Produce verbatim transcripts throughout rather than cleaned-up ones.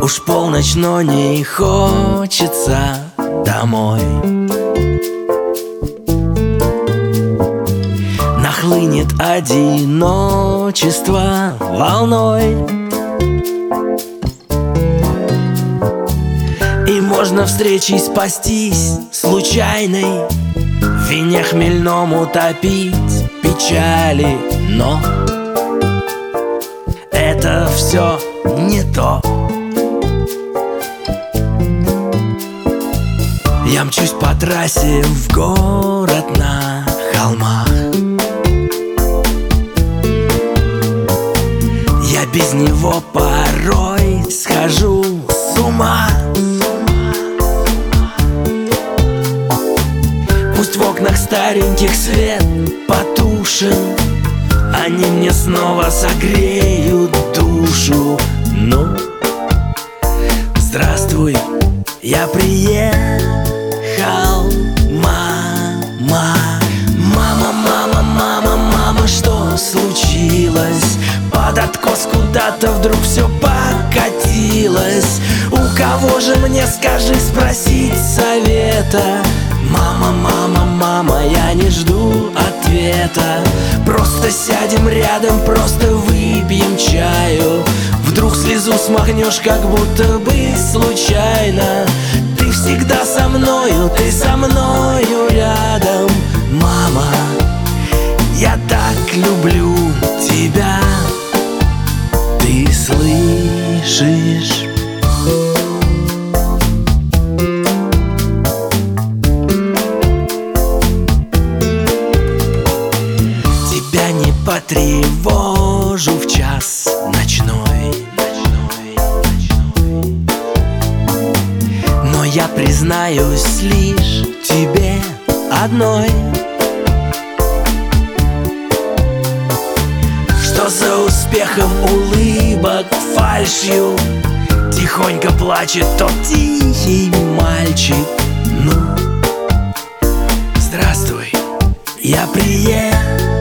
Уж полночь, но не хочется домой. Нахлынет одиночество волной, и можно встречей спастись случайной, в вине хмельном утопить печали. Но это все не то. Я мчусь по трассе в город на холмах. Я без него порой схожу с ума. Пусть в окнах стареньких свет потушен, они мне снова согреют душу. Ну, здравствуй, я приехал, мама. Мама, мама, мама, мама, что случилось? Под откос куда-то вдруг все покатилось. У кого же мне, скажи, спросить совета? Мама, мама, мама, я не жду ответа. Просто сядем рядом, просто выпьем чаю. Вдруг слезу смахнешь, как будто бы случайно. Ты всегда со мною, ты со мною рядом. Мама, я так люблю тебя. Ты слышишь? Тебя не потревожу в час ночной, ночной, ночной. Но я признаюсь лишь тебе одной, что за успехом улыбок фальшью тихонько плачет тот тихий мальчик. Ну, здравствуй, я приехал,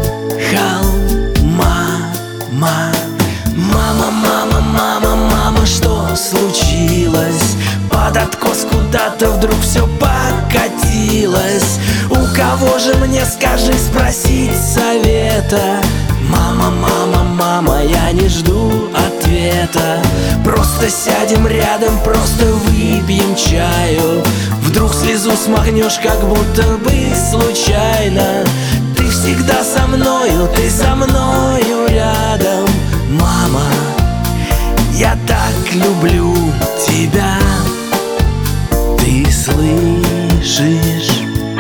мама. Мама, мама, мама, мама, что случилось? Под откос куда-то вдруг все покатилось. У кого же мне, скажи, спросить совета? Мама, мама, мама, я не жду ответа. Просто сядем рядом, просто выпьем чаю. Вдруг слезу смахнешь, как будто бы случайно. Ты всегда со мною, ты со мною рядом. Мама, я так люблю тебя. Ты слышишь?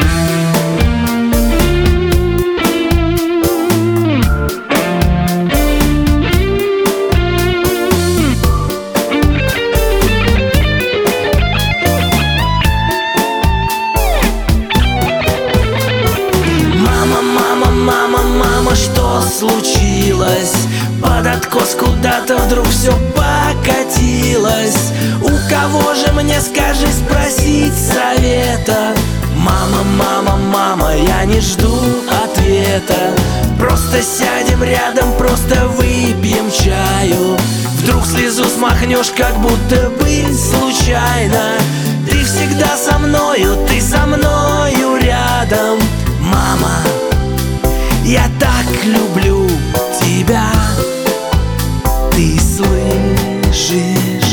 Что случилось? Под откос куда-то вдруг все покатилось. У кого же мне, скажи, спросить совета? Мама, мама, мама, я не жду ответа. Просто сядем рядом, просто выпьем чаю. Вдруг слезу смахнешь, как будто бы случайно. Ты всегда со мною, ты со мною рядом. Мама, я так люблю тебя. Ты слышишь?